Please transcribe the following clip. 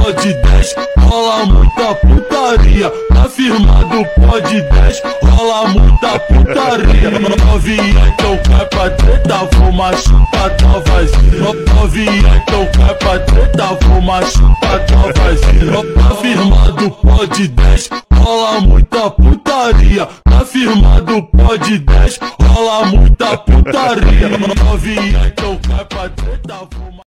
pode 10, rola muita putaria. Tá firmado, pode 10, rola muita putaria. Novinha, então cai pra treta, vou machucar tua vazia. Novinha, então cai pra treta, vou machucar tua vazia. Tá firmado, pode 10, rola muita putaria. Tá firmado, pode 10, rola muita putaria. Novinha, então cai pra treta, vou